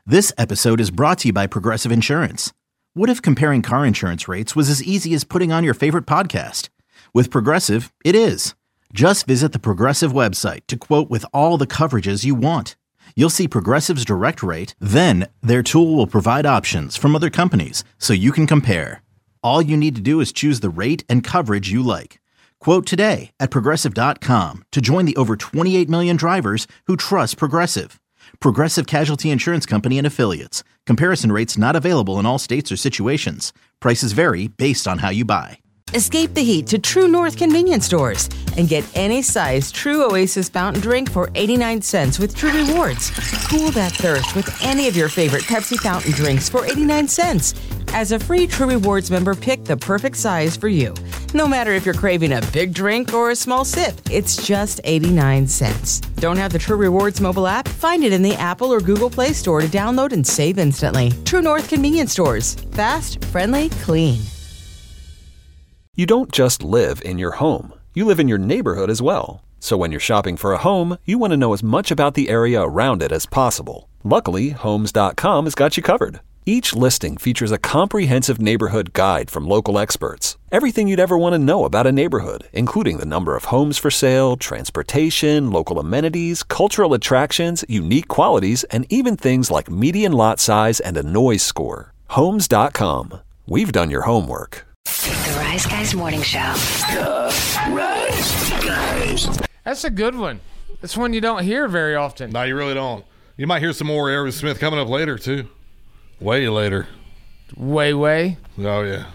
This episode is brought to you by Progressive Insurance. What if comparing car insurance rates was as easy as putting on your favorite podcast? With Progressive, it is. Just visit the Progressive website to quote with all the coverages you want. You'll see Progressive's direct rate, then their tool will provide options from other companies so you can compare. All you need to do is choose the rate and coverage you like. Quote today at Progressive.com to join the over 28 million drivers who trust Progressive. Progressive Casualty Insurance Company and Affiliates. Comparison rates not available in all states or situations. Prices vary based on how you buy. Escape the heat to True North convenience stores and get any size True Oasis fountain drink for 89 cents with True Rewards. Cool that thirst with any of your favorite Pepsi fountain drinks for 89 cents. As a free True Rewards member, pick the perfect size for you. No matter if you're craving a big drink or a small sip, it's just 89 cents. Don't have the True Rewards mobile app? Find it in the Apple or Google Play Store to download and save instantly. True North convenience stores. Fast, friendly, clean. You don't just live in your home. You live in your neighborhood as well. So when you're shopping for a home, you want to know as much about the area around it as possible. Luckily, Homes.com has got you covered. Each listing features a comprehensive neighborhood guide from local experts. Everything you'd ever want to know about a neighborhood, including the number of homes for sale, transportation, local amenities, cultural attractions, unique qualities, and even things like median lot size and a noise score. Homes.com. We've done your homework. The Rise Guys Morning Show. The Rise Guys. That's a good one. That's one you don't hear very often. No, you really don't. You might hear some more Aerosmith coming up later, too. Way later. Way. Oh, yeah.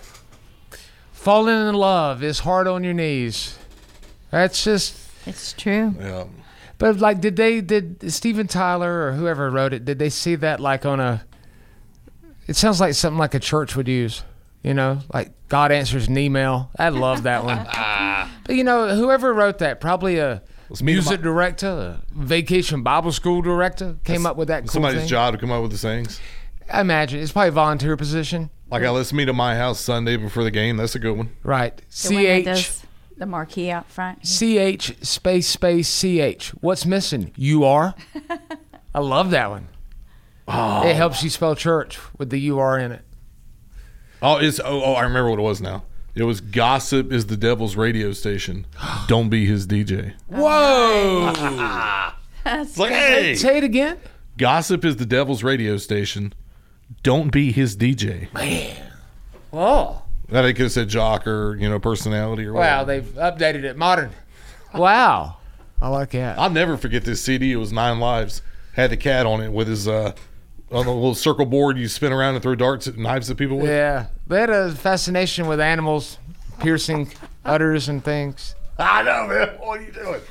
Falling in love is hard on your knees. That's just... It's true. Yeah. But, like, did Steven Tyler or whoever wrote it, did they see that, like, on a... It sounds like something like a church would use. You know, like God answers an email. I love that one. But, you know, whoever wrote that, probably a music director, a vacation Bible school director, came up with that cool somebody's thing. Job to come up with the sayings. I imagine. It's probably a volunteer position. Like, let's meet at my house Sunday before the game. That's a good one. Right. The one that does the marquee out front. CH space CH. What's missing? You are. I love that one. Oh. It helps you spell church with the you are in it. Oh, I remember what it was now. It was Gossip is the Devil's radio station. Don't be his DJ. Whoa. It's like, hey. Say it again. Gossip is the Devil's radio station. Don't be his DJ. Man. Whoa. That they could have said jock or, personality or whatever. Wow, they've updated it. Modern. Wow. I like that. I'll never forget this CD. It was 9 Lives. Had the cat on it with his... on the little circle board you spin around and throw knives at people with. Yeah. They had a fascination with animals, piercing udders and things. I know, man. What are you doing?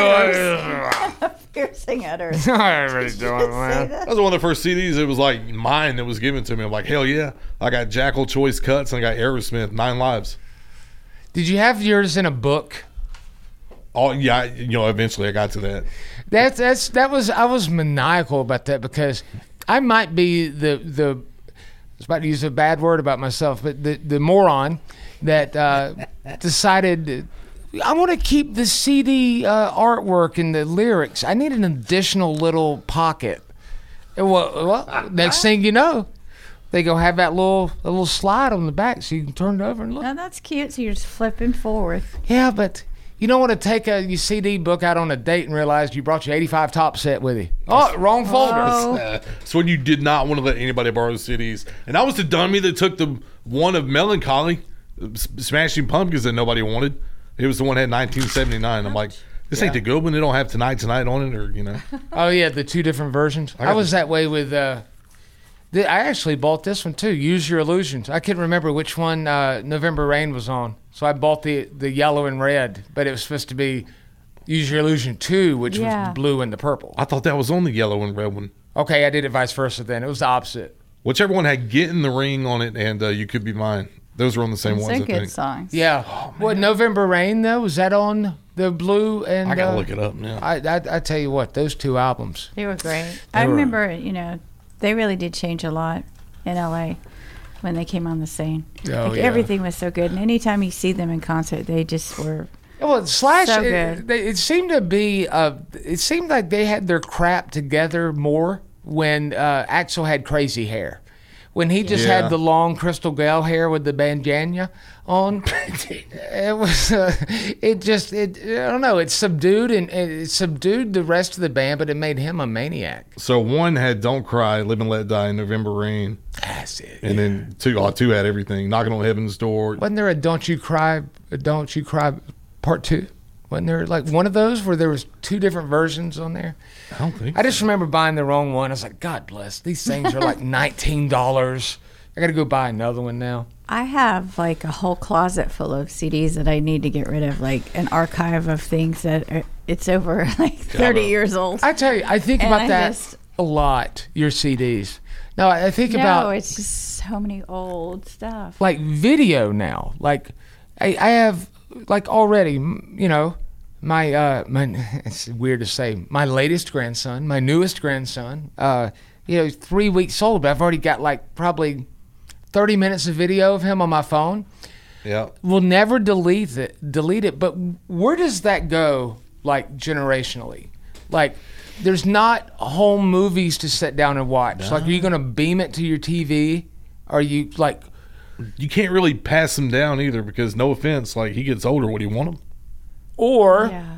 Piercing udders. Everybody's doing it, man. That was one of the first CDs. It was like mine that was given to me. I'm like, hell yeah. I got Jackal Choice Cuts and I got Aerosmith, 9 Lives. Did you have yours in a book? Oh, yeah. Eventually I got to that. I was maniacal about that because I might be I was about to use a bad word about myself, but the moron that decided I want to keep the CD artwork and the lyrics. I need an additional little pocket. Well, next thing you know, they go have that little slide on the back so you can turn it over and look. No, that's cute. So you're just flipping forward. Yeah, but you don't want to take your CD book out on a date and realize you brought your 85 top set with you. Oh, wrong folder. So when you did not want to let anybody borrow the CDs. And I was the dummy that took the one of Melancholy, Smashing Pumpkins that nobody wanted. It was the one that had 1979. I'm like, this ain't the good one. They don't have Tonight on it or, Oh, yeah, the two different versions. I was that way with... I actually bought this one, too, Use Your Illusions. I couldn't remember which one November Rain was on. So I bought the yellow and red, but it was supposed to be Use Your Illusion 2, which was blue and the purple. I thought that was on the yellow and red one. Okay, I did it vice versa then. It was the opposite. Whichever one had Get in the Ring on it and You Could Be Mine. Those were on the same ones, I think. They're good songs. Yeah. What, November Rain, though? Was that on the blue? And I got to look it up now. I tell you what, those two albums. They were great. I remember, they really did change a lot in L.A. when they came on the scene. Oh, yeah. Everything was so good. And anytime you see them in concert, they just were Slash, so good. It seemed to be, it seemed like they had their crap together more when Axl had crazy hair. When he just Yeah. had the long Crystal Gale hair with the bandana on, it was, I don't know, it subdued the rest of the band, but it made him a maniac. So one had Don't Cry, Live and Let Die, November Rain. That's it. And then two had everything. Knocking on Heaven's Door. Wasn't there a Don't You Cry part 2? Wasn't there like one of those where there was 2 different versions on there? I don't think I just remember buying the wrong one. I was like, God bless. These things are like $19. I got to go buy another one now. I have like a whole closet full of CDs that I need to get rid of, like an archive of things that it's over like 30 years old. I tell you, I think And about I that just- a lot, your CDs. No, I think No, about it's just so many old stuff. like video now. Like I have like already, you know, my it's weird to say, my latest grandson, my newest grandson, 3 weeks old, but I've already got like probably 30 minutes of video of him on my phone. Yeah. We'll never delete it, but where does that go, like, generationally? Like, there's not whole movies to sit down and watch. No. Like, are you going to beam it to your TV? Are you, like... You can't really pass him down either because, no offense, like, he gets older. What do you want him? Or, Yeah.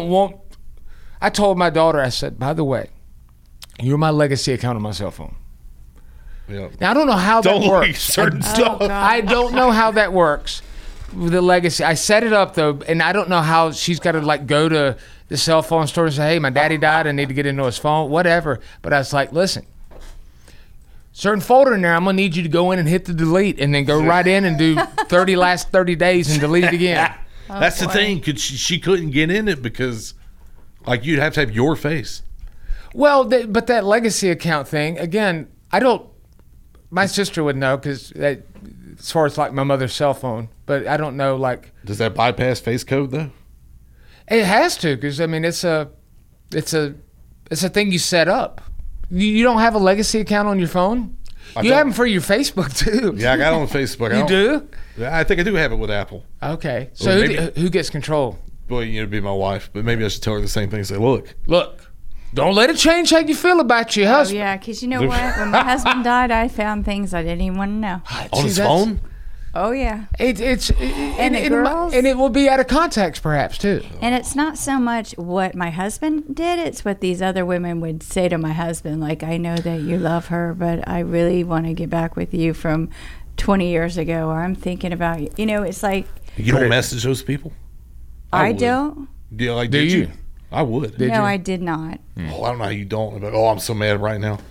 I told my daughter, I said, by the way, you're my legacy account on my cell phone. Yeah. Now, I don't know how Don't that like works. certain stuff. I don't know how that works with the legacy. I set it up though, and I don't know how she's got to like go to the cell phone store and say, "Hey, my daddy died. I need to get into his phone, whatever." But I was like, "Listen, certain folder in there. I'm gonna need you to go in and hit the delete, and then go right in and do last 30 days and delete it again." That's the thing. She couldn't get in it because, like, you'd have to have your face. Well, but that legacy account thing again, I don't. My sister would know because as far as like my mother's cell phone, but I don't know like. Does that bypass face code though? It has to, because I mean it's a thing you set up. You don't have a legacy account on your phone. You don't. have them for your Facebook too. Yeah, I got it on Facebook. You do? I think I do have it with Apple. Okay. So Well, who gets control? Well, it'd be my wife, but maybe I should tell her the same thing. Say, look, Don't let it change how you feel about your Oh, husband. yeah, because you know what? When my husband died, I found things I didn't even want to know. on his phone. Oh, yeah. And the girls? it will be out of context perhaps too. And it's not so much what my husband did, it's what these other women would say to my husband. Like, I know that you love her, but I really want to get back with you from 20 years ago, or I'm thinking about you. You know, it's like, You don't message those people. I would. don't. Yeah, like, Do did you? I would. Did No, you? I did not. Oh, I don't know how you don't. I'm like, oh, I'm so mad right now.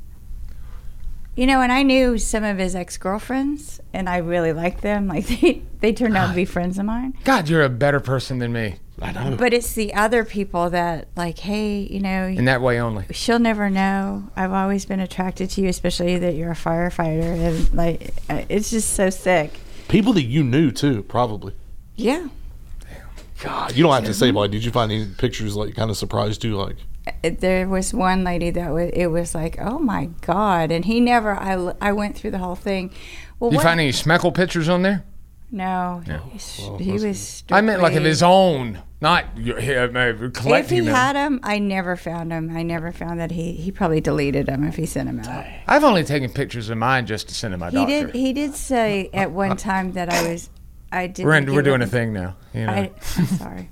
You know, and I knew some of his ex-girlfriends, and I really liked them. Like, they turned out to be friends of mine. God, you're a better person than me I know. But it's the other people that, like, hey, you know, in that way only. she'll never know. I've always been attracted to you, especially that you're a firefighter. And, like, it's just so sick. People that you knew too, probably. Yeah. God, you don't have to say, like, did you find any pictures like kind of surprised you, like? There was one lady that it was like, oh my God. And he never, I went through the whole thing. Well, You what- find any Schmeckel pictures on there? No. He was I meant like of strictly- his own, not If collecting he them. had them, I never found them. I never found that he probably deleted them if he sent them out. I've only taken pictures of mine just to send to my doctor. He did say at one time that I did. We're doing a thing now. You know. I'm sorry.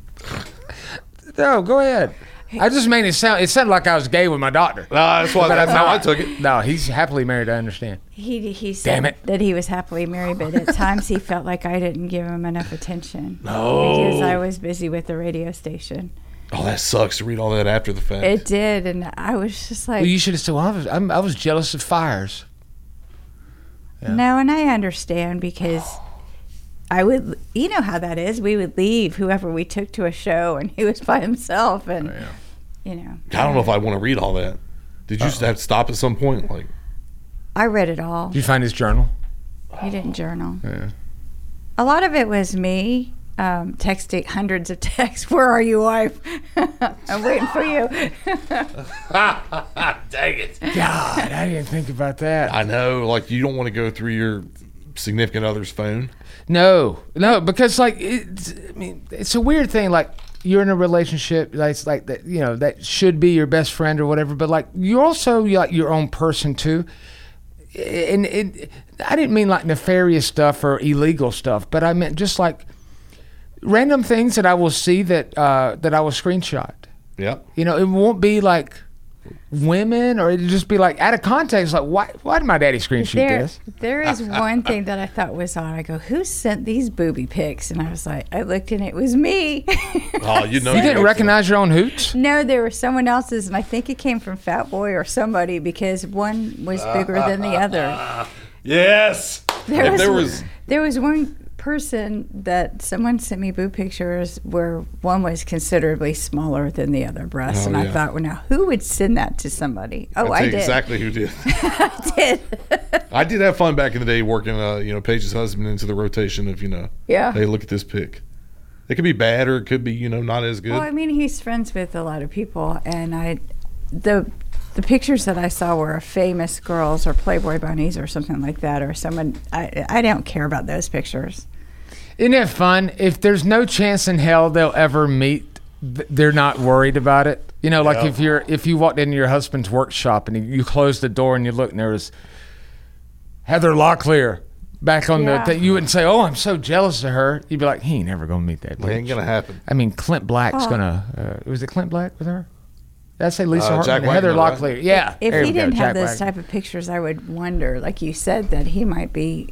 No, go ahead. I just made it sounded like I was gay with my doctor. That's why. But That's I'm how I not. took it. No, he's happily married. I understand. He said Damn it. that he was happily married, but at times he felt like I didn't give him enough attention. No. Because I was busy with the radio station. Oh, that sucks to read all that after the fact. It did, and I was just like, Well, you should have said, well, I was jealous of fires. no, and I understand because I would, you know how that is. We would leave whoever we took to a show, and he was by himself, and you know. I don't know if I want to read all that. Did you have to stop at some point? Like, I read it all. Did you find his journal? He didn't journal. Yeah. A lot of it was me texting hundreds of texts. Where are you, wife? I'm waiting for you. dang it! God, I didn't think about that. I know. Like, you don't want to go through your significant other's phone. No, because like it's a weird thing. Like you're in a relationship that's like that, you know, that should be your best friend or whatever, but like you're also like your own person too. And I didn't mean like nefarious stuff or illegal stuff, but I meant just like random things that I will see that I will screenshot. Yeah. You know, it won't be like women, or it'd just be like out of context, like why did my daddy screenshot this? There is one thing that I thought was odd. I go, who sent these booby pics? And I was like, I looked and it was me. Oh, you know. You didn't recognize your own hoots? No, they were someone else's, and I think it came from Fat Boy or somebody, because one was bigger than the other. Yes. There was one person that someone sent me boob pictures where one was considerably smaller than the other breast, and I thought, well, now who would send that to somebody? Oh, I did. Exactly who did. I did. I did have fun back in the day working, Paige's husband into the rotation of, Yeah. Hey, look at this pic. It could be bad, or it could be, not as good. Well, I mean, he's friends with a lot of people, and the pictures that I saw were of famous girls or Playboy bunnies or something like that, or someone. I don't care about those pictures. Isn't it fun? If there's no chance in hell they'll ever meet, they're not worried about it. You know, like if you walked into your husband's workshop and you closed the door and you looked and there was Heather Locklear back on the thing, you wouldn't say, "Oh, I'm so jealous of her." You'd be like, "He ain't never gonna meet that bitch." It ain't gonna happen. I mean, Clint Black's gonna. Was it Clint Black with her? Did I say Lisa Hartman? Jack Heather Wagner, Locklear. Yeah. If he didn't have Jack those Wagner. type of pictures, I would wonder, like you said, that he might be.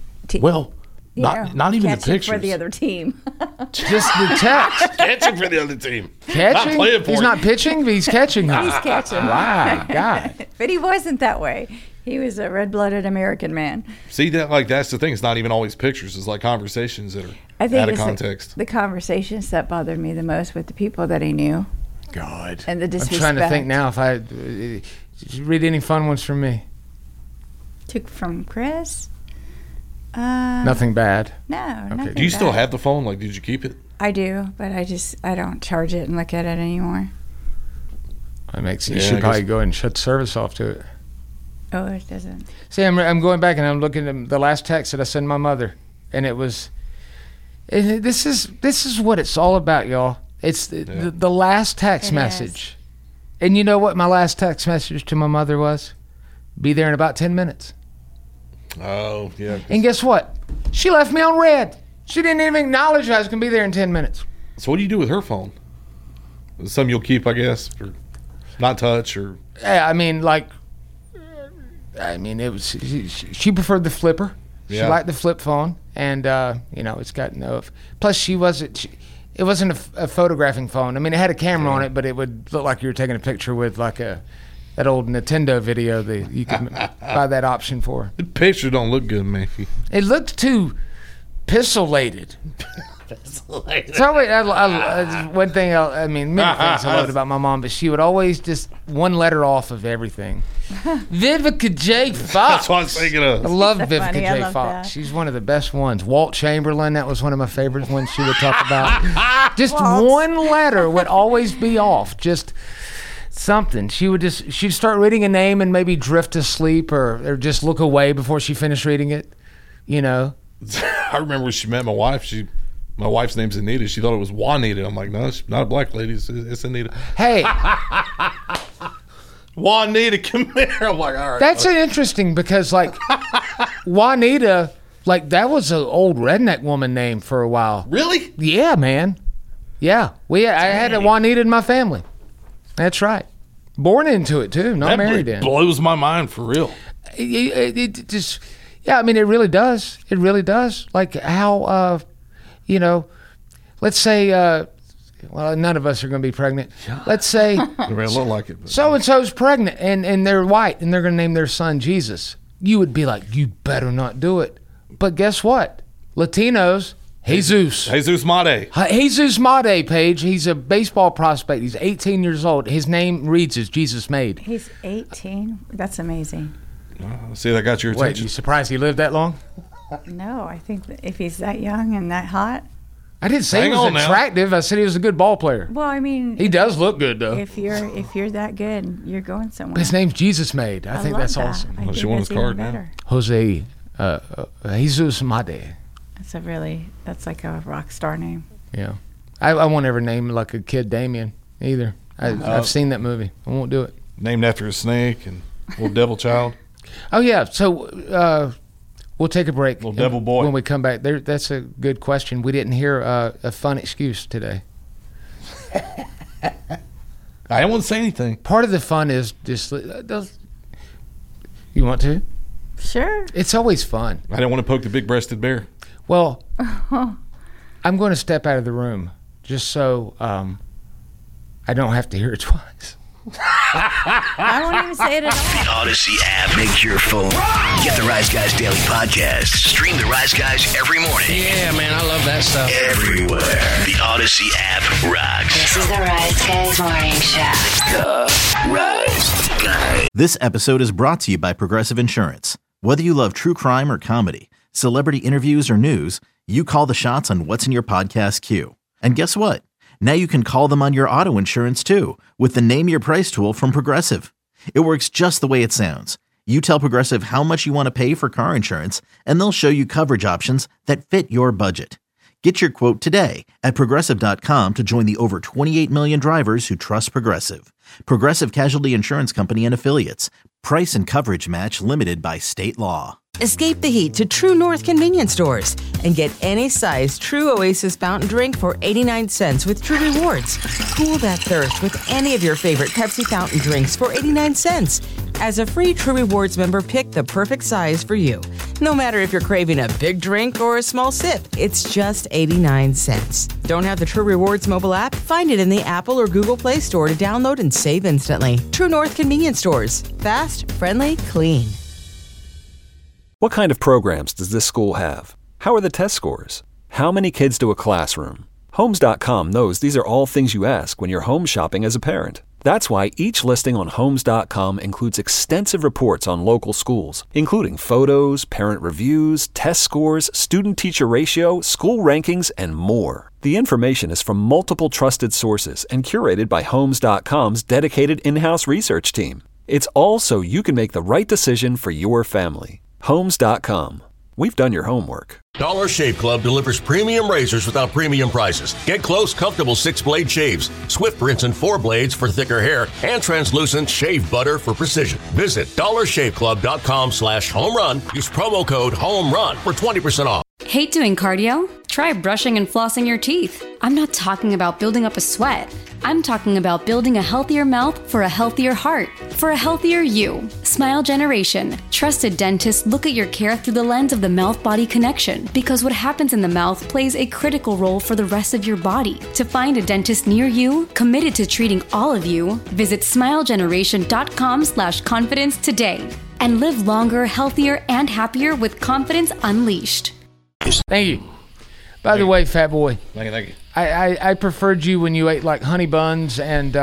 Not even the catching pictures. for the other team. Just the text. Catching for the other team. Catching? Not playing for He's it. not pitching, but he's catching her. He's catching. My God. But he wasn't that way. He was a red-blooded American man. See, that's the thing. It's not even always pictures. It's like conversations that are I think out of it's context. the conversations that bothered me the most with the people that he knew. God. And the I'm disrespect. trying to think now if did you read any fun ones from me? Took from Chris? Nothing bad. No, nothing Do you still bad. have the phone? Like, did you keep it? I do, but I don't charge it and look at it anymore. That makes you Yeah, should I probably guess- go ahead and shut service off to it. Oh, it doesn't. See, I'm going back and I'm looking at the last text that I sent my mother, and it was. And this is what it's all about, y'all. It's the last text It message, and you know what my last text message to my mother was? Be there in about 10 minutes. Oh, yeah. And guess what? She left me on red. She didn't even acknowledge I was gonna be there in 10 minutes. So what do you do with her phone? Some you'll keep, I guess, or not touch, or Yeah, I mean, it was. She preferred the flipper. She Yeah. liked the flip phone, and it's got no. Plus, she wasn't. It wasn't a photographing phone. I mean, it had a camera on it, but it would look like you were taking a picture with like that old Nintendo video that you could buy that option for. the picture don't look good, Matthew. It looked too pixelated. So one thing, many things I loved about my mom, but she would always just one letter off of everything. Vivica J. Fox. That's what I was thinking I of. love So Vivica funny. I J. love Fox. that. She's one of the best ones. Walt Chamberlain, that was one of my favorite ones she would talk about. Just one letter would always be off. Just something. She'd start reading a name and maybe drift to sleep or just look away before she finished reading it. You know? I remember when she met my wife. My wife's name's Anita. She thought it was Juanita. I'm like, no, it's not a black lady. It's Anita. Hey, Juanita, come here. I'm like, all right. that's interesting because like Juanita, like that was an old redneck woman name for a while. Really? Yeah, man. Yeah. I had a Juanita in my family. That's right. Born into it too, not married in. Blows my mind for real. It just, yeah, I mean, it really does. It really does. Like how, let's say, well, none of us are going to be pregnant. Let's say I mean, I look like it. But so-and-so's pregnant and they're white and they're going to name their son Jesus. You would be like, you better not do it. But guess what? Latinos, Jesus. Jesus Mate. Jesus Made, Paige. He's a baseball prospect. He's 18 years old. His name reads as Jesus Made. He's 18. That's amazing. See, that got your Wait, attention. you surprised he lived that long? No, I think that if he's that young and that hot, I didn't say Hang he on was now. attractive. I said he was a good ball player. well, I mean, He does look good though. if you're that good, you're going somewhere. His name's Jesus Made. I think love that's that. awesome. I think she won that's his card even now. better. Jose Jesus Made. That's like a rock star name. Yeah. I won't ever name like a kid Damien either. I've seen that movie. I won't do it. Named after a snake and little devil child. Oh yeah. So we'll take a break. Little devil boy. When we come back, that's a good question. We didn't hear a fun excuse today. I didn't want to say anything. Part of the fun is just. You want to? Sure. It's always fun. I didn't want to poke the big-breasted bear. Well, I'm going to step out of the room just so I don't have to hear it twice. I won't even say it at all. The Odyssey app. Make your phone. Get the Rise Guys Daily Podcast. Stream the Rise Guys every morning. Yeah, man, I love that stuff. Everywhere. The Odyssey app rocks. This is the Rise Guys Morning Show. The Rise Guys. This episode is brought to you by Progressive Insurance. Whether you love true crime or comedy, celebrity interviews or news, you call the shots on what's in your podcast queue. And guess what? Now you can call them on your auto insurance too with the Name Your Price tool from Progressive. It works just the way it sounds. You tell Progressive how much you want to pay for car insurance, and they'll show you coverage options that fit your budget. Get your quote today at Progressive.com to join the over 28 million drivers who trust Progressive. Progressive Casualty Insurance Company and Affiliates. Price and coverage match limited by state law. Escape the heat to True North convenience stores and get any size True Oasis fountain drink for 89 cents with True Rewards. Cool that thirst with any of your favorite Pepsi fountain drinks for 89 cents. As a free True Rewards member, pick the perfect size for you. No matter if you're craving a big drink or a small sip, it's just 89 cents. Don't have the True Rewards mobile app? Find it in the Apple or Google Play Store to download and save instantly. True North convenience stores. Fast, friendly, clean. What kind of programs does this school have? How are the test scores? How many kids to a classroom? Homes.com knows these are all things you ask when you're home shopping as a parent. That's why each listing on Homes.com includes extensive reports on local schools, including photos, parent reviews, test scores, student-teacher ratio, school rankings, and more. The information is from multiple trusted sources and curated by Homes.com's dedicated in-house research team. It's all so you can make the right decision for your family. Homes.com. We've done your homework. Dollar Shave Club delivers premium razors without premium prices. Get close, comfortable 6-blade shaves, swift rinse and 4 blades for thicker hair, and translucent shave butter for precision. Visit dollarshaveclub.com/homerun. Use promo code HOMERUN for 20% off. Hate doing cardio? Try brushing and flossing your teeth. I'm not talking about building up a sweat. I'm talking about building a healthier mouth for a healthier heart, for a healthier you. Smile Generation. Trusted dentists look at your care through the lens of the mouth-body connection, because what happens in the mouth plays a critical role for the rest of your body. To find a dentist near you, committed to treating all of you, visit smilegeneration.com/confidence today and live longer, healthier, and happier with confidence unleashed. Thank you. By the way, Fat Boy, Thank you. I preferred you when you ate like honey buns and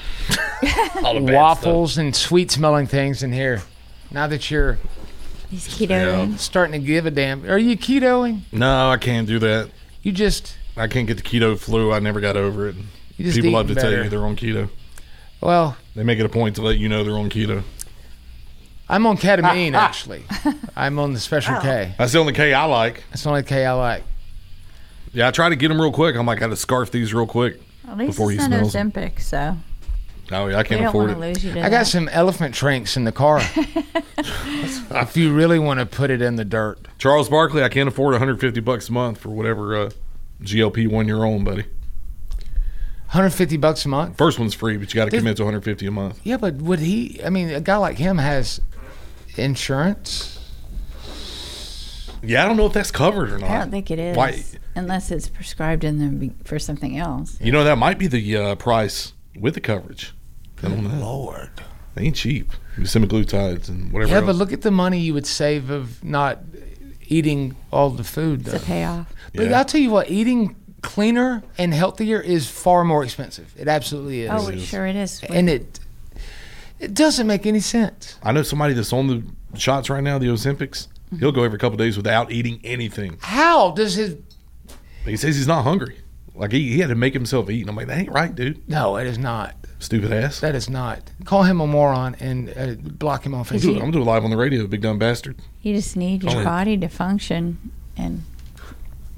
waffles and sweet-smelling things in here. Now that you're He's ketoing. starting to give a damn. Are you ketoing? No, I can't do that. You just... I can't get the keto flu. I never got over it. You just People eat love to tell better. you they're on keto. Well, They make it a point to let you know they're on keto. I'm on ketamine, actually. I'm on the Special K. That's the only K I like. That's the only K I like. Yeah, I try to get them real quick. I'm like, I got to scarf these real quick At least before he it's not smells them. Ozempic, so Oh, yeah, I we can't don't afford want to it. lose you to I got some elephant trinks in the car. If you really want to put it in the dirt. Charles Barkley, I can't afford $150 a month for whatever GLP-1 you're on, buddy. $150 a month? First one's free, but you got to commit to $150 a month. Yeah, but would he... I mean, a guy like him has insurance. Yeah, I don't know if that's covered or not. I don't think it is. Why? Unless it's prescribed in the for something else. You know, that might be the price with the coverage. I don't know. Lord. They ain't cheap. Semaglutides and whatever Yeah, else. but look at the money you would save of not eating all the food, though. It's a payoff. But Yeah. I'll tell you what, eating cleaner and healthier is far more expensive. It absolutely is. Oh, sure it is. And it doesn't make any sense. I know somebody that's on the shots right now, the Ozempics. He'll go every couple of days without eating anything. How does his... He says he's not hungry. Like, he had to make himself eat. And I'm like, that ain't right, dude. No, it is not. Stupid ass. That is not. Call him a moron and block him off I'm his... going to do it live on the radio, big dumb bastard. You just need your Oh, yeah. body to function, and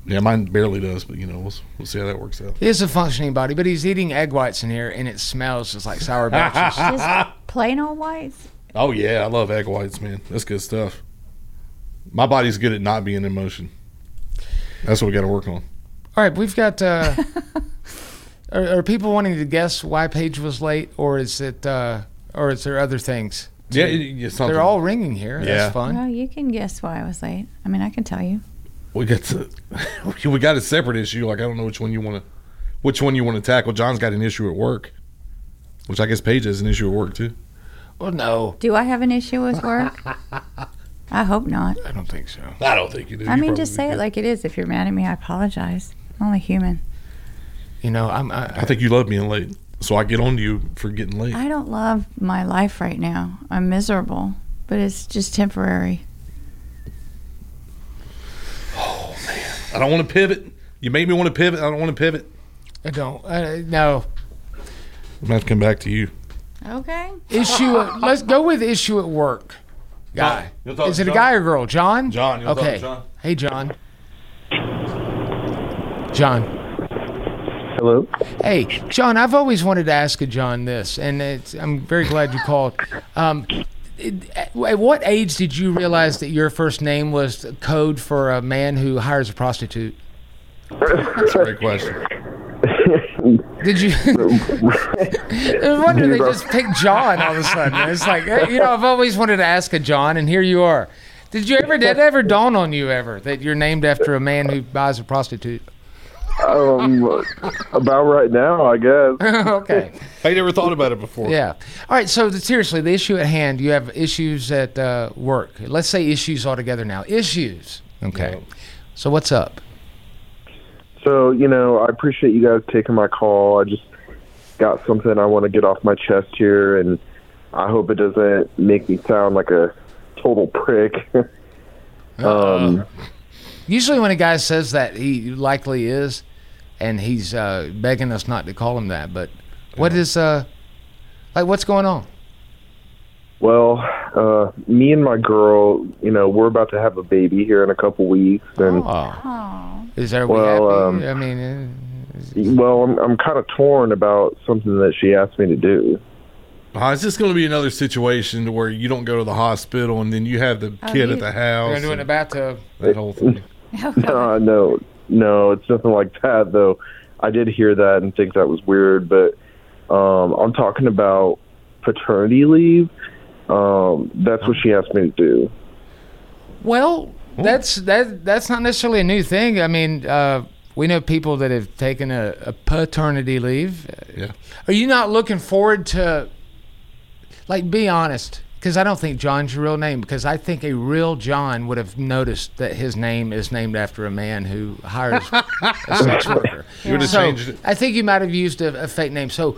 Yeah, mine barely does, but we'll see how that works out. He is a functioning body, but he's eating egg whites in here, and it smells just like sour batches. Just plain old whites? Oh, yeah. I love egg whites, man. That's good stuff. My body's good at not being in motion. That's what we got to work on. All right, we've got... are people wanting to guess why Paige was late, or is it... or is there other things? Yeah, something. They're all ringing here. Yeah. That's fun. Well, you can guess why I was late. I mean, I can tell you. We got a separate issue. Like, I don't know which one you want to tackle. John's got an issue at work, which I guess Paige has an issue at work too. Well, no. Do I have an issue with work? I hope not. I don't think so. I don't think you do. I mean, just say it like it is. If you're mad at me, I apologize. I'm only human. I think you love being late, so I get on to you for getting late. I don't love my life right now. I'm miserable, but it's just temporary. Oh, man. I don't want to pivot. You make me want to pivot. I don't want to pivot. I don't. No. I'm going to have to come back to you. Okay. Let's go with issue at work. Guy. Is it a guy or girl? John? John. Okay. John. Hey, John. John. Hello. Hey, John, I've always wanted to ask John this, and I'm very glad you called. At what age did you realize that your first name was code for a man who hires a prostitute? That's a great question. Did you? I wonder they just picked John all of a sudden. It's like, I've always wanted to ask a John, and here you are. Did it ever dawn on you that you're named after a man who buys a prostitute? About right now, I guess. Okay. I never thought about it before. Yeah. All right. So seriously, the issue at hand, you have issues at work. Let's say issues altogether now. Issues. Okay. Yeah. So what's up? So, I appreciate you guys taking my call. I just got something I want to get off my chest here, and I hope it doesn't make me sound like a total prick. Usually when a guy says that, he likely is, and he's begging us not to call him that. But what is, what's going on? Well, me and my girl, we're about to have a baby here in a couple weeks. And, Is there happy? I mean... I'm kind of torn about something that she asked me to do. Is this going to be another situation where you don't go to the hospital and then you have the kid at the house? You're going to do it in a bathtub. That whole thing. No, it's nothing like that, though. I did hear that and think that was weird, but I'm talking about paternity leave. That's what she asked me to do. Well, that's not necessarily a new thing. I mean, we know people that have taken a paternity leave. Yeah. Are you not looking forward to, be honest, because I don't think John's your real name, because I think a real John would have noticed that his name is named after a man who hires a sex worker. You would have changed it. I think you might have used a fake name. So,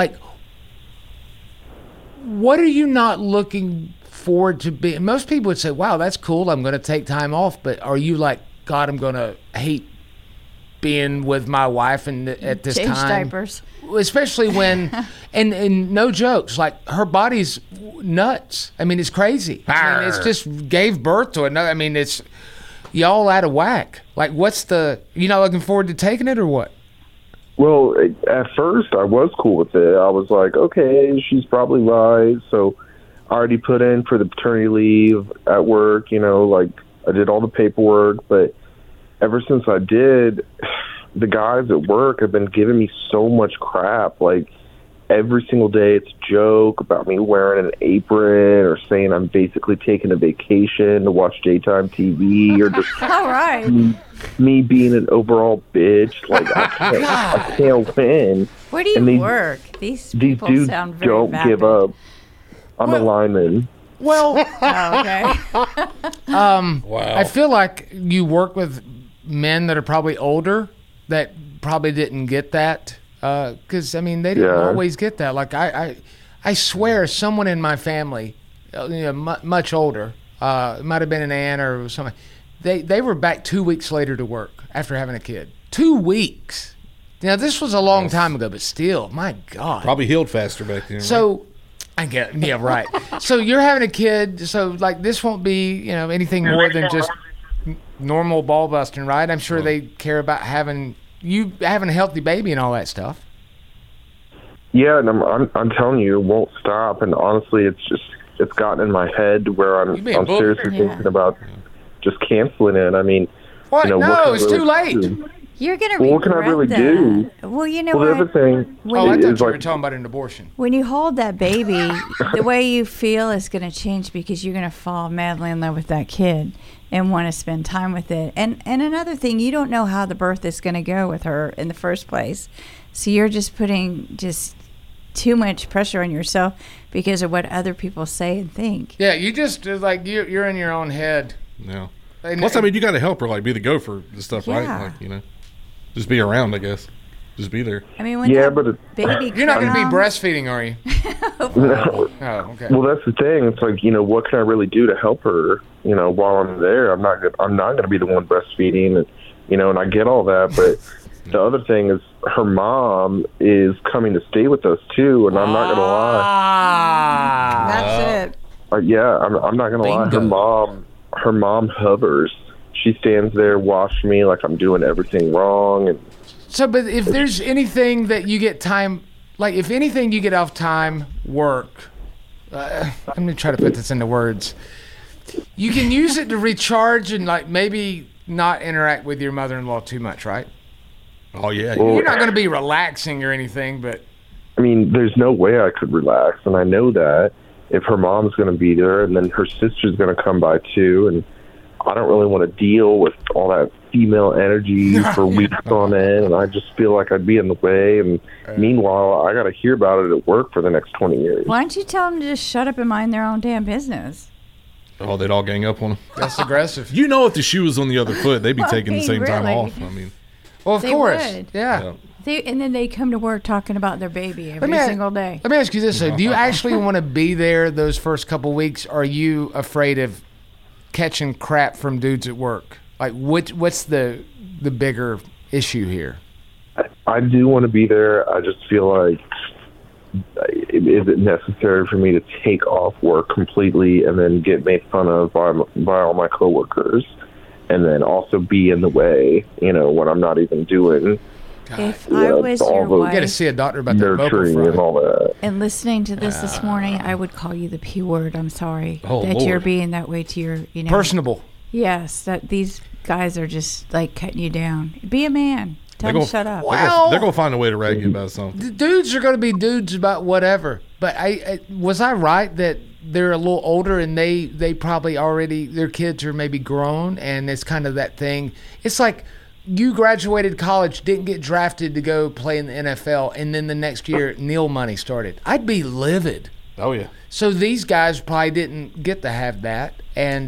what are you not looking forward to be? Most people would say, wow, that's cool, I'm going to take time off. But are you like, God, I'm going to hate being with my wife and at this Change time? diapers. Especially when, and no jokes, her body's nuts. I mean, it's crazy. I mean, it's just gave birth to another. I mean, it's y'all out of whack. You not looking forward to taking it or what? Well, at first I was cool with it. I was like, okay, she's probably right. So I already put in for the paternity leave at work, I did all the paperwork. But ever since I did, the guys at work have been giving me so much crap. Every single day it's a joke about me wearing an apron or saying I'm basically taking a vacation to watch daytime TV or just all right. me being an overall bitch. I can't win. Where do you work? These people dudes sound very don't vapid. give up. I'm a lineman. Well, okay. Wow. I feel like you work with men that are probably older that probably didn't get that. Because, they didn't always get that. I swear someone in my family, much older, it might have been an aunt or something, they were back 2 weeks later to work after having a kid. 2 weeks. Now, this was a long time ago, but still, my God. Probably healed faster back then. So, I get, yeah, right. So, you're having a kid, so, this won't be, anything more than just normal ball busting, right? I'm sure they care about having a healthy baby and all that stuff. Yeah, and I'm telling you, it won't stop. And honestly, it's gotten in my head where I'm seriously thinking about just canceling it. I mean, what? You know, No, it's too late. You're going to regret what can I really do? Well, you know what? what? The other thing I thought you were like, talking about an abortion. When you hold that baby, the way you feel is going to change because you're going to fall madly in love with that kid and want to spend time with it. And another thing, you don't know how the birth is going to go with her in the first place. So you're just putting too much pressure on yourself because of what other people say and think. Yeah, you just like you're in your own head. Yeah. Plus, I mean, you got to help her, like, be the gopher and stuff, right? Like, you know, just be around, I guess. Just be there. I mean, when baby you're not going to be breastfeeding, are you? No. Oh, okay. Well, that's the thing. It's like, you know, what can I really do to help her? You know, while I'm there, I'm not going to be the one breastfeeding, and you know, and I get all that. But the other thing is, her mom is coming to stay with us too, and I'm not going to lie. That's it. Yeah, I'm not going to lie. Her mom hovers. She stands there, watching me like I'm doing everything wrong, and. So, but if there's anything that you get time, like if anything you get off time work, I'm going to try to put this into words. You can use it to recharge and like maybe not interact with your mother-in-law too much, right? Oh, yeah. Well, you're not going to be relaxing or anything, but. I mean, there's no way I could relax, and I know that if her mom's going to be there and then her sister's going to come by too, and I don't really want to deal with all that female energy for weeks on end, and I just feel like I'd be in the way. And meanwhile, I got to hear about it at work for the next 20 years. Why don't you tell them to just shut up and mind their own damn business? Oh, they'd all gang up on him. That's aggressive. You know, if the shoe was on the other foot, they'd be taking the same time really. off. I mean, well, of They course, would. yeah. And then they come to work talking about their baby every single day. Let me ask you this: though. Do you actually want to be there those first couple weeks? Or are you afraid of catching crap from dudes at work? Like, what's the bigger issue here? I do want to be there. I just feel like, is it necessary for me to take off work completely and then get made fun of by all my coworkers, and then also be in the way, you know, when I'm not even doing. If I was your wife, you got to see a doctor about that nurturing and all that. And listening to this morning, I would call you the P word. I'm sorry that Lord. you're being that way to your, you know, personable. Yes, that these guys are just like cutting you down. Be a man. Tell them to shut up. Well, they're gonna find a way to rag you about something. The dudes are going to be dudes about whatever. But was I right that they're a little older and they probably already, their kids are maybe grown, and it's kind of that thing. It's like you graduated college, didn't get drafted to go play in the NFL, and then the next year Neil money started. I'd be livid. Oh yeah. So these guys probably didn't get to have that, and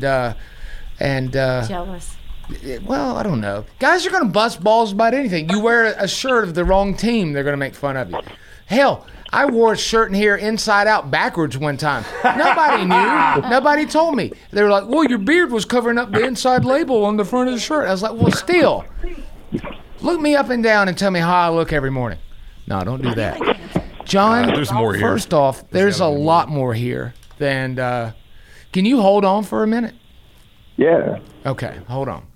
jealous. Well, I don't know. Guys are going to bust balls about anything. You wear a shirt of the wrong team, they're going to make fun of you. Hell, I wore a shirt in here inside out backwards one time. Nobody knew. Nobody told me. They were like, well, your beard was covering up the inside label on the front of the shirt. I was like, well, still, look me up and down and tell me how I look every morning. No, don't do that. John, there's more here. First off, there's a lot more here than, can you hold on for a minute? Yeah. Okay, hold on.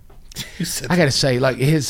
I gotta say, like his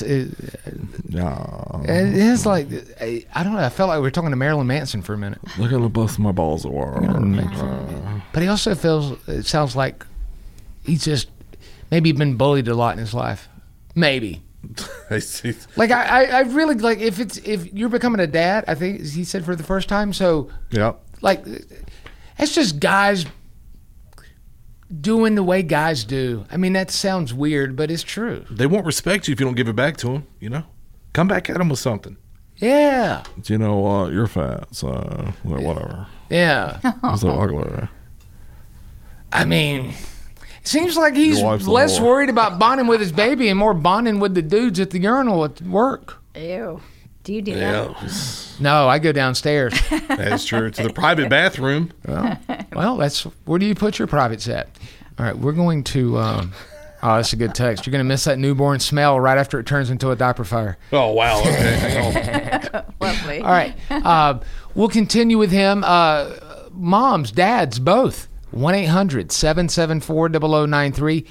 like, I don't know. I felt like we were talking to Marilyn Manson for a minute. Look at the bust my balls at work. But he also it sounds like he's just maybe been bullied a lot in his life. Maybe. Like I really like if you're becoming a dad. I think he said for the first time. So yeah, like it's just guys doing the way guys do. I mean, that sounds weird, but it's true. They won't respect you if you don't give it back to them, you know? Come back at them with something. Yeah. You know what? You're fat, so whatever. Yeah. You're so ugly. I mean, it seems like he's less worried about bonding with his baby and more bonding with the dudes at the urinal at work. Ew. Do you do that? No, I go downstairs. That's true. To the private bathroom. Well, that's where do you put your privates at? All right, we're going to. Oh, that's a good text. You're going to miss that newborn smell right after it turns into a diaper fire. Oh wow! Okay, hang on. Lovely. All right, we'll continue with him. Moms, dads, both. 1-800-774-0093.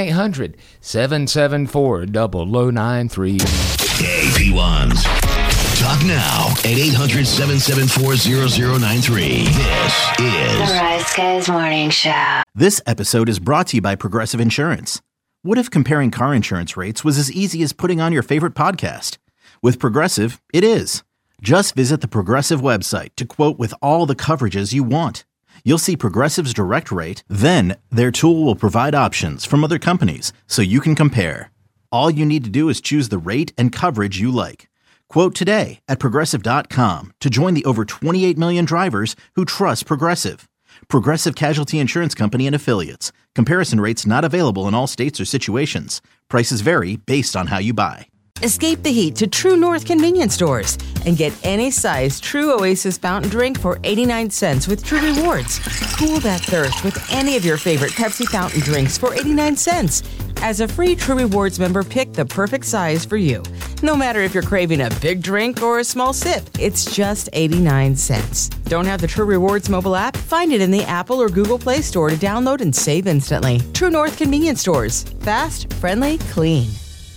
1-800-774-0093. Hey, P1s. Talk now at 800-774-0093. This is The Rise Guys Morning Show. This episode is brought to you by Progressive Insurance. What if comparing car insurance rates was as easy as putting on your favorite podcast? With Progressive, it is. Just visit the Progressive website to quote with all the coverages you want. You'll see Progressive's direct rate, then their tool will provide options from other companies so you can compare. All you need to do is choose the rate and coverage you like. Quote today at Progressive.com to join the over 28 million drivers who trust Progressive. Progressive Casualty Insurance Company and Affiliates. Comparison rates not available in all states or situations. Prices vary based on how you buy. Escape the heat to True North convenience stores and get any size True Oasis fountain drink for 89 cents with True Rewards. Cool that thirst with any of your favorite Pepsi fountain drinks for 89 cents. As a free True Rewards member, pick the perfect size for you. No matter if you're craving a big drink or a small sip, it's just 89 cents. Don't have the True Rewards mobile app? Find it in the Apple or Google Play Store to download and save instantly. True North convenience stores. Fast, friendly, clean.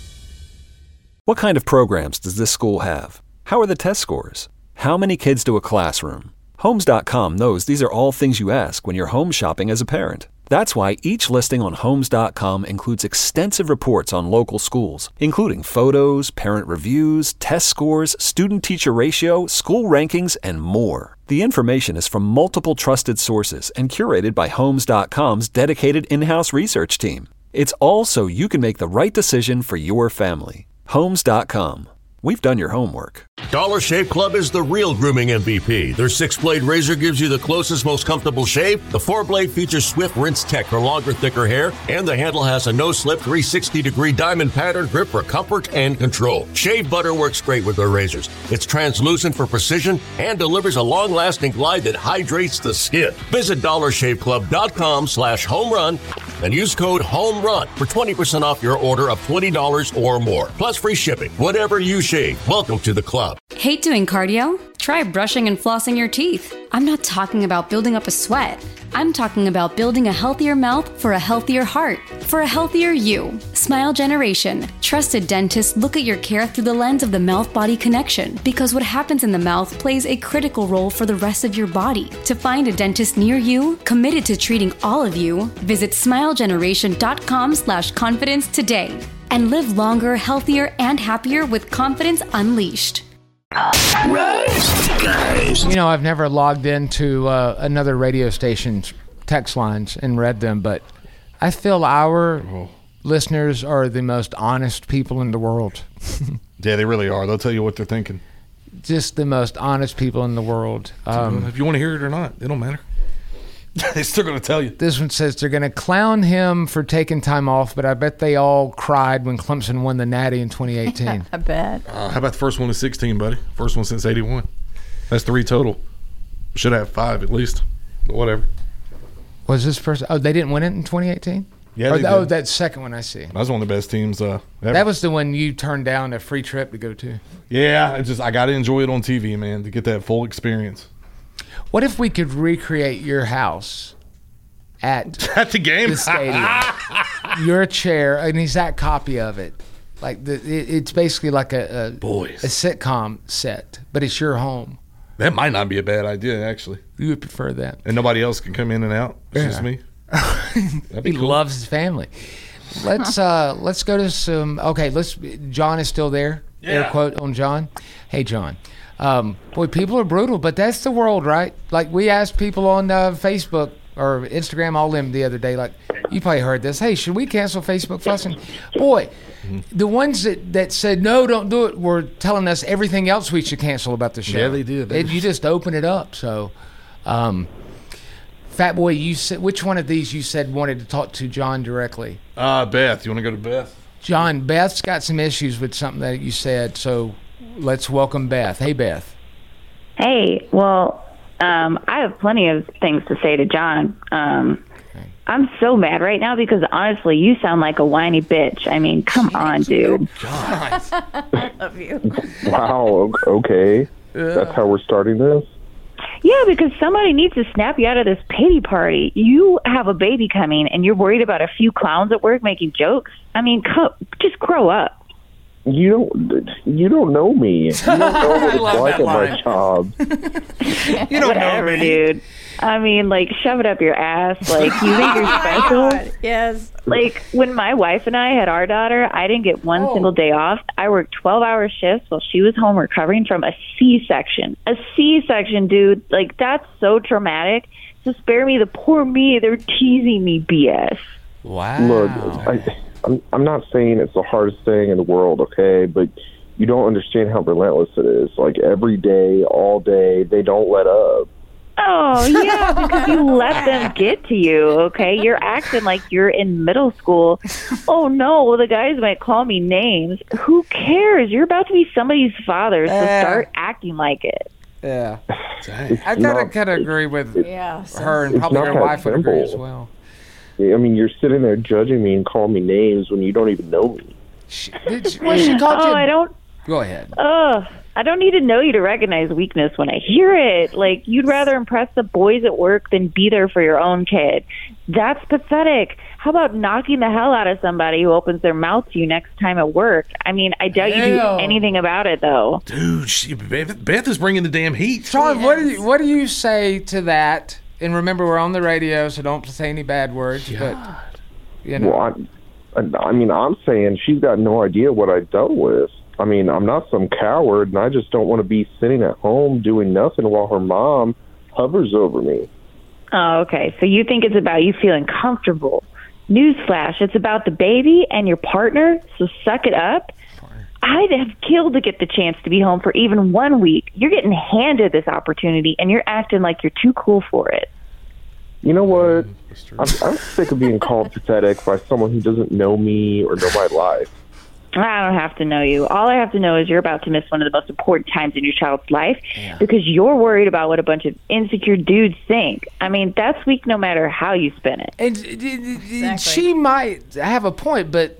What kind of programs does this school have? How are the test scores? How many kids do a classroom? Homes.com knows these are all things you ask when you're home shopping as a parent. That's why each listing on Homes.com includes extensive reports on local schools, including photos, parent reviews, test scores, student-teacher ratio, school rankings, and more. The information is from multiple trusted sources and curated by Homes.com's dedicated in-house research team. It's all so you can make the right decision for your family. Homes.com. We've done your homework. Dollar Shave Club is the real grooming MVP. Their 6-blade razor gives you the closest, most comfortable shave. The 4-blade features Swift Rinse Tech for longer, thicker hair. And the handle has a no-slip 360-degree diamond pattern grip for comfort and control. Shave butter works great with their razors. It's translucent for precision and delivers a long-lasting glide that hydrates the skin. Visit DollarShaveClub.com/homerun and use code HOMERUN for 20% off your order of $20 or more. Plus free shipping. Whatever you shave. Welcome to the club. Hate doing cardio? Try brushing and flossing your teeth. I'm not talking about building up a sweat. I'm talking about building a healthier mouth for a healthier heart, for a healthier you. Smile Generation. Trusted dentists look at your care through the lens of the mouth-body connection because what happens in the mouth plays a critical role for the rest of your body. To find a dentist near you, committed to treating all of you, visit smilegeneration.com/confidence today and live longer, healthier, and happier with confidence unleashed. Rise Guys. You know, I've never logged into another radio station's text lines and read them, but I feel our listeners are the most honest people in the world. Yeah, they really are. They'll tell you what they're thinking. Just the most honest people in the world. If you want to hear it or not, it don't matter. They're still going to tell you. This one says they're going to clown him for taking time off, but I bet they all cried when Clemson won the Natty in 2018. I bet. How about the first one in 16, buddy? First one since 81. That's 3 total. Should have 5 at least. But whatever. Was this first? Oh, they didn't win it in 2018? Yeah, Oh, that second one I see. That was one of the best teams ever. That was the one you turned down a free trip to go to. Yeah, I got to enjoy it on TV, man, to get that full experience. What if we could recreate your house at the game? The stadium. Your chair, an exact copy of it. Like it's basically like a sitcom set, but it's your home. That might not be a bad idea, actually. You would prefer that. And nobody else can come in and out. It's just me. He loves his family. Let's go to some. Okay, John is still there. Yeah. Air quote on John. Hey, John. Boy, people are brutal, but that's the world, right? Like we asked people on Facebook or Instagram, all them the other day. Like you probably heard this. Hey, should we cancel Facebook fussing? Boy, the ones that said no, don't do it, were telling us everything else we should cancel about the show. Yeah, they did. You just open it up. So, Fat Boy, you said which one of these you said wanted to talk to John directly? Beth. You want to go to Beth? John, Beth's got some issues with something that you said, so let's welcome Beth. Hey, Beth. Hey, well, I have plenty of things to say to John. I'm so mad right now because honestly, you sound like a whiny bitch. I mean, come on, dude. I love you. Wow, okay. That's how we're starting this? Yeah, because somebody needs to snap you out of this pity party. You have a baby coming, and you're worried about a few clowns at work making jokes. I mean, just grow up. You don't know me. You don't know what it's like at my job. You don't Whatever, know me. dude. I mean, like, shove it up your ass. Like, you think you're special? Yes. Like, when my wife and I had our daughter, I didn't get one single day off. I worked 12-hour shifts while she was home recovering from a C-section. A C-section, dude. Like, that's so traumatic. So spare me the poor me. They're teasing me BS. Wow. Look, I'm not saying it's the hardest thing in the world, okay? But you don't understand how relentless it is. Like, every day, all day, they don't let up. Oh, yeah, because you let them get to you, okay? You're acting like you're in middle school. Oh, no, the guys might call me names. Who cares? You're about to be somebody's father, so start acting like it. Yeah. It's I not- kind of agree with her, and it's probably not her that wife would agree simple. as well. I mean, you're sitting there judging me and calling me names when you don't even know me. Well, she called you. I don't. Go ahead. I don't need to know you to recognize weakness when I hear it. Like, you'd rather impress the boys at work than be there for your own kid. That's pathetic. How about knocking the hell out of somebody who opens their mouth to you next time at work? I mean, I doubt you do anything about it, though. Dude, Beth is bringing the damn heat. Sean, what do you say to that? And remember, we're on the radio, so don't say any bad words. But you know, Well, I mean, I'm saying she's got no idea what I dealt with. I mean, I'm not some coward, and I just don't want to be sitting at home doing nothing while her mom hovers over me. Oh, okay. So you think it's about you feeling comfortable. Newsflash, it's about the baby and your partner, so suck it up. I'd have killed to get the chance to be home for even 1 week. You're getting handed this opportunity, and you're acting like you're too cool for it. You know what? I'm sick of being called pathetic by someone who doesn't know me or know my life. I don't have to know you. All I have to know is you're about to miss one of the most important times in your child's life because you're worried about what a bunch of insecure dudes think. I mean, that's weak no matter how you spin it. And she might have a point, but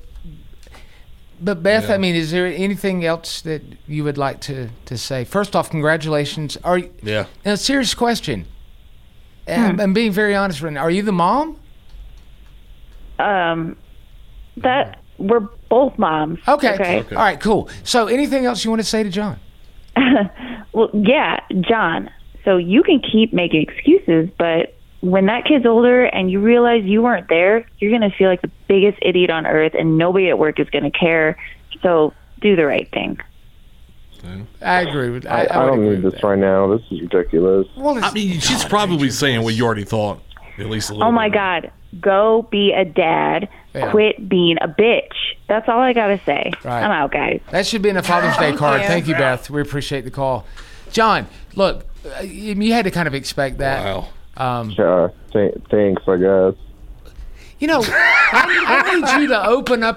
Beth, I mean, is there anything else that you would like to say? First off, congratulations. And a serious question. I'm being very honest right now. Are you the mom? That we're both moms. Okay. All right, cool. So anything else you want to say to John? Well, yeah, John. So you can keep making excuses, but when that kid's older and you realize you weren't there, you're going to feel like the biggest idiot on earth, and nobody at work is going to care. So do the right thing. I agree with I don't need this right now. This is ridiculous. Well, I mean, she's probably saying what you already thought, at least a little Oh, my God. Go be a dad. Yeah. Quit being a bitch. That's all I got to say. Right. I'm out, guys. That should be in a Father's Day card. you. Thank you, Beth. We appreciate the call. John, look, you had to kind of expect that. Wow. Yeah, thanks, I guess. You know, I need you to open up.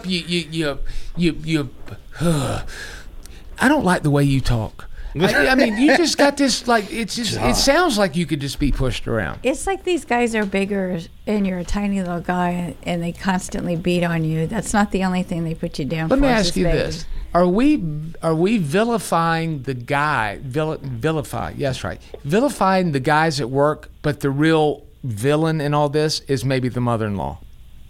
I don't like the way you talk. I mean, you just got this, like, it's just, it sounds like you could just be pushed around. It's like these guys are bigger and you're a tiny little guy and they constantly beat on you. That's not the only thing they put you down for. Let me is ask you baby. this. Are we vilifying the guy, vilifying the guys at work, but the real villain in all this is maybe the mother-in-law?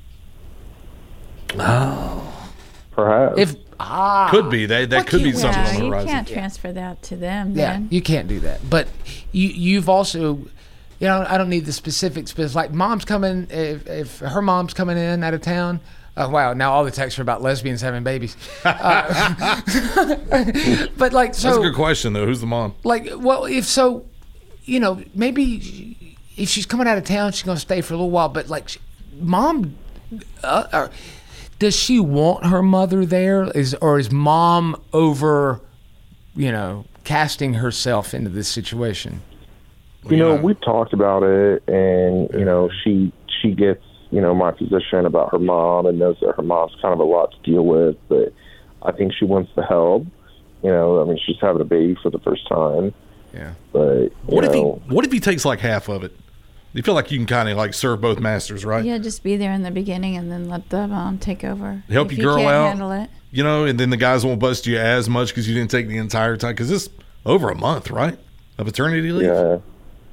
Oh. Perhaps. Could be. That could be something on the You horizon. can't transfer that to them, Yeah, then. you can't do that. But you've also, you know, I don't need the specifics, but it's like mom's coming, if her mom's coming in out of town. Wow, now all the texts are about lesbians having babies. But like, so. That's a good question, though. Who's the mom? Like, well, if so, you know, maybe if she's coming out of town, she's going to stay for a little while. But like, mom, does she want her mother there? Or is mom over, you know, casting herself into this situation? You know, we've talked about it, and, you know, she gets, you know, my position about her mom and knows that her mom's kind of a lot to deal with, but I think she wants the help. You know, I mean, she's having a baby for the first time. Yeah. But, What if he takes like half of it? You feel like you can kind of like serve both masters, right? Yeah, just be there in the beginning and then let the mom take over. Help if your girl you can't out. handle it. You know, and then the guys won't bust you as much because you didn't take the entire time. Because it's over a month, right? Of paternity leave? Yeah.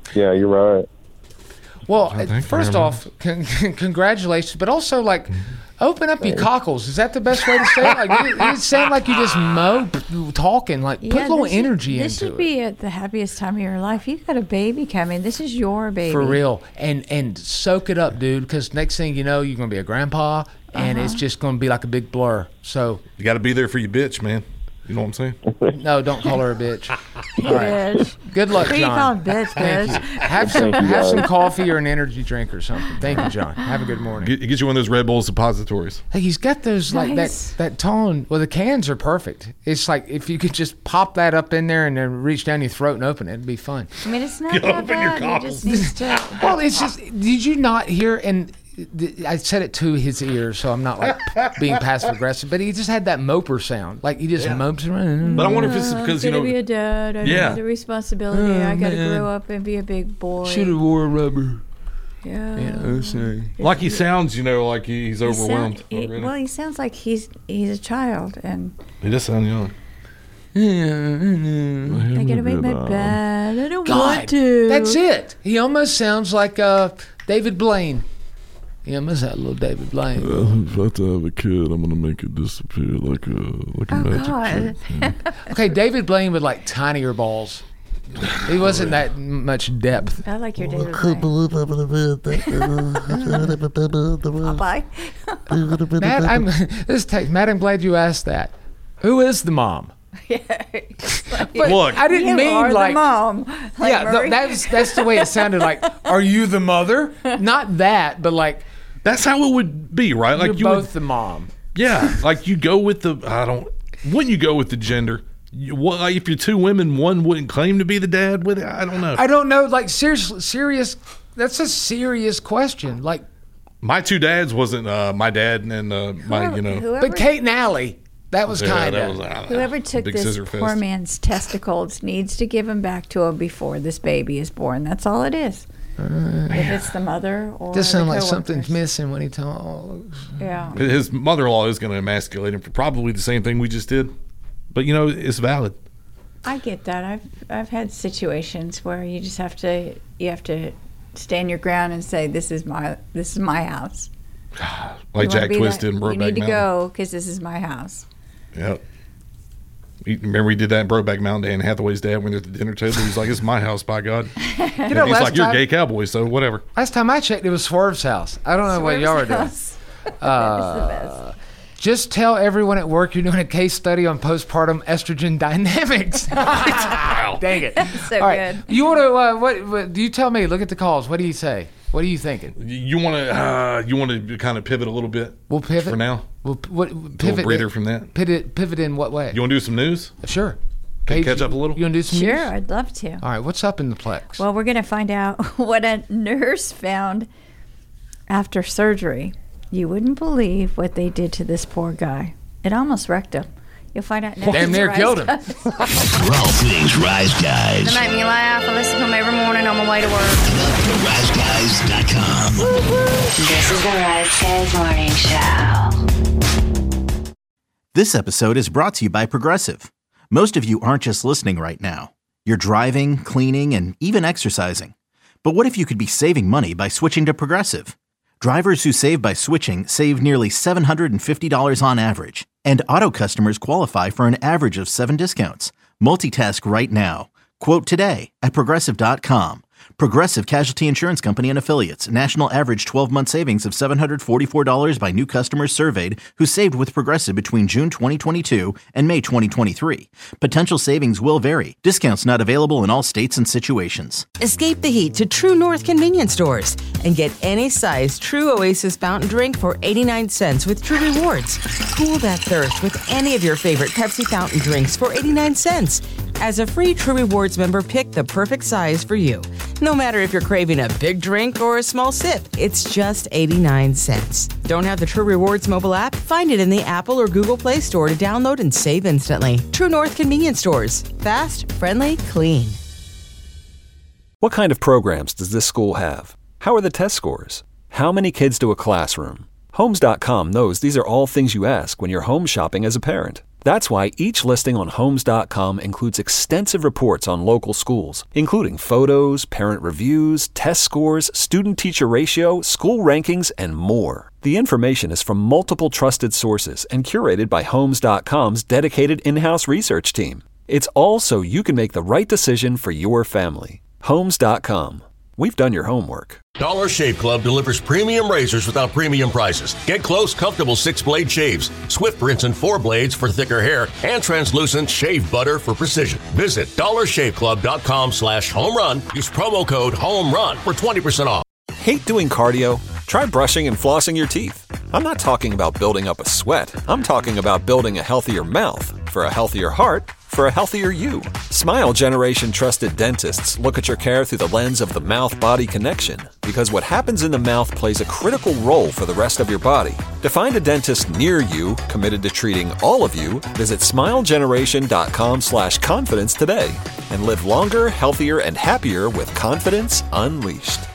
Yeah, you're right. Well, first off, congratulations, but also, like, open up your cockles. Is that the best way to say it? Like, it sounds like you just talking. Like, put a little energy into it. This should be at the happiest time of your life. You've got a baby coming. This is your baby. For real. And soak it up, dude, because next thing you know, you're going to be a grandpa, and it's just going to be like a big blur. So you got to be there for your bitch, man. You know what I'm saying? No, don't call her a bitch. All right. Bitch. Good luck, What John. you call bitch, Thank bitch? you. Have some coffee or an energy drink or something. Thank you, John. Have a good morning. Get you one of those Red Bull suppositories. Hey, he's got those Nice. that tone. Well, the cans are perfect. It's like if you could just pop that up in there and then reach down your throat and open it, it'd be fun. I mean, it's not that bad. It just needs to. Well, it's just. Did you not hear? And I said it to his ear, so I'm not like being passive aggressive. But he just had that moper sound, like he just mopes around. But I wonder if it's because I'm gonna be a dad. I have a responsibility. I got to grow up and be a big boy. Should have wore a rubber. Yeah. You know, so. Like he sounds, like he's overwhelmed. Well, he sounds like he's a child, and He does sound young. I gotta make my bed. I don't God, want to. that's it. He almost sounds like David Blaine. He almost had a little David Blaine. If I have to have a kid, I'm gonna make it disappear like a magic trick. Okay, David Blaine with like tinier balls. He wasn't that much depth. I like your David Blaine. Bye. Matt, I'm glad you asked that. Who is the mom? But Look, I didn't You mean are like the mom. Like yeah, Murray. that's the way it sounded. Like, are you the mother? Not that, but like That's how it would be, right? Like you're both the mom. Yeah, like you go with the. Wouldn't you go with the gender? If you're two women, one wouldn't claim to be the dad with it. I don't know. I don't know. Like serious. That's a serious question. Like my two dads wasn't my dad and my But Kate and Allie. That was kind of. Whoever took this poor man's testicles needs to give them back to him before this baby is born. That's all it is. If it's the mother or This sounds the like coworkers. something's missing when he talks. Yeah. His mother-in-law is going to emasculate him for probably the same thing we just did, but it's valid. I get that. I've had situations where you just have to stand your ground and say this is my house. Like Jack Twisted and Brokeback You need to Mountain. go because this is my house. Yep. Remember we did that in Brokeback Mountain. Anne Hathaway's dad went at the dinner table. He's like, "It's my house, by God." And he's like, "You're a gay cowboy, so whatever." Last time I checked, it was Swerve's house. I don't know what y'all are doing. Just tell everyone at work you're doing a case study on postpartum estrogen dynamics. Dang it! So All right. good. You want to? What do you tell me? Look at the calls. What do you say? What are you thinking? You want to kind of pivot a little bit. We'll pivot for now. We'll Little pivot. breather from that. Pivot in what way? You want to do some news? Sure. Can you catch up a little? You want to do some Sure, news? I'd love to. All right. What's up in the Plex? Well, we're going to find out what a nurse found after surgery. You wouldn't believe what they did to this poor guy. It almost wrecked him. You'll find out next. Damn near Rise killed him. Guys. For all things Rise Guys, They make me laugh. I listen to them every morning on my way to work. RiseGuys.com. This is the Rise Guys Morning Show. This episode is brought to you by Progressive. Most of you aren't just listening right now. You're driving, cleaning, and even exercising. But what if you could be saving money by switching to Progressive? Drivers who save by switching save nearly $750 on average. And auto customers qualify for an average of 7 discounts. Multitask right now. Quote today at Progressive.com. Progressive Casualty Insurance Company and Affiliates. National average 12-month savings of $744 by new customers surveyed who saved with Progressive between June 2022 and May 2023. Potential savings will vary. Discounts not available in all states and situations. Escape the heat to True North convenience stores and get any size True Oasis fountain drink for 89 cents with True Rewards. Cool that thirst with any of your favorite Pepsi fountain drinks for 89 cents. As a free True Rewards member, pick the perfect size for you. No matter if you're craving a big drink or a small sip, it's just 89 cents. Don't have the True Rewards mobile app? Find it in the Apple or Google Play Store to download and save instantly. True North convenience stores. Fast, friendly, clean. What kind of programs does this school have? How are the test scores? How many kids to a classroom? Homes.com knows these are all things you ask when you're home shopping as a parent. That's why each listing on Homes.com includes extensive reports on local schools, including photos, parent reviews, test scores, student-teacher ratio, school rankings, and more. The information is from multiple trusted sources and curated by Homes.com's dedicated in-house research team. It's all so you can make the right decision for your family. Homes.com. We've done your homework. Dollar Shave Club delivers premium razors without premium prices. Get close, comfortable 6-blade shaves, swift rinse and 4 blades for thicker hair, and translucent shave butter for precision. Visit dollarshaveclub.com/home run. Use promo code HOMERUN for 20% off. Hate doing cardio? Try brushing and flossing your teeth. I'm not talking about building up a sweat. I'm talking about building a healthier mouth for a healthier heart for a healthier you. Smile Generation trusted dentists look at your care through the lens of the mouth-body connection, because what happens in the mouth plays a critical role for the rest of your body. To find a dentist near you committed to treating all of you, visit smilegeneration.com/confidence today and live longer, healthier, and happier with confidence unleashed.